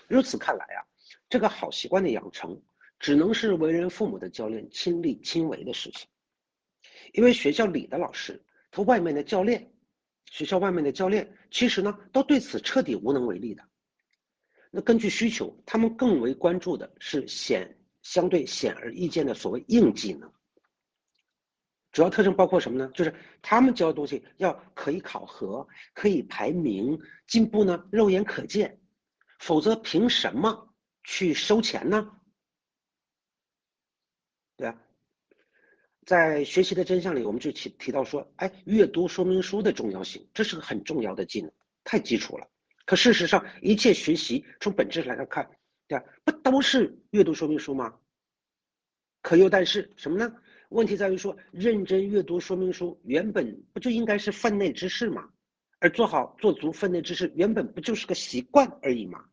如此看来啊，这个好习惯的养成，只能是为人父母的教练亲力亲为的事情。因为学校里的老师和外面的教练，学校外面的教练，其实呢，都对此彻底无能为力的。那根据需求，他们更为关注的是相对显而易见的所谓硬技能。主要特征包括什么呢？就是他们教的东西要可以考核，可以排名，进步呢肉眼可见，否则凭什么去收钱呢？对啊，在学习的真相里，我们就提到说，哎，阅读说明书的重要性，这是个很重要的技能，太基础了。可事实上，一切学习从本质来看，对吧？不都是阅读说明书吗？可又但是什么呢？问题在于说，认真阅读说明书原本不就应该是分内之事吗？而做足分内之事，原本不就是个习惯而已吗？